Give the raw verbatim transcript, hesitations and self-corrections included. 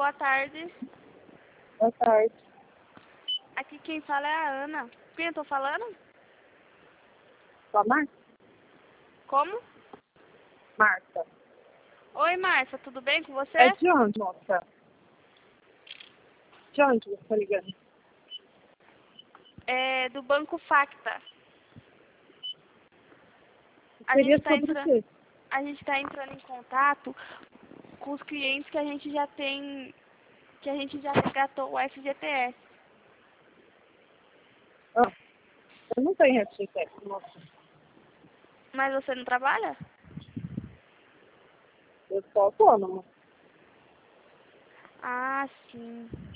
boa tarde. Boa tarde. Aqui quem fala é a Ana. Quem eu tô falando? Sua Marta? Como? Marta. Oi, Márcia, tudo bem com você? É de onde, moça? De onde você tá ligando? É do Banco Facta. A Seria gente tá sobre o entrando, quê? a gente tá entrando em contato com os clientes que a gente já tem, que a gente já resgatou o F G T S. Ah, eu não tenho F G T S, moça. Mas você não trabalha? Eu sou autônoma. Ah, sim.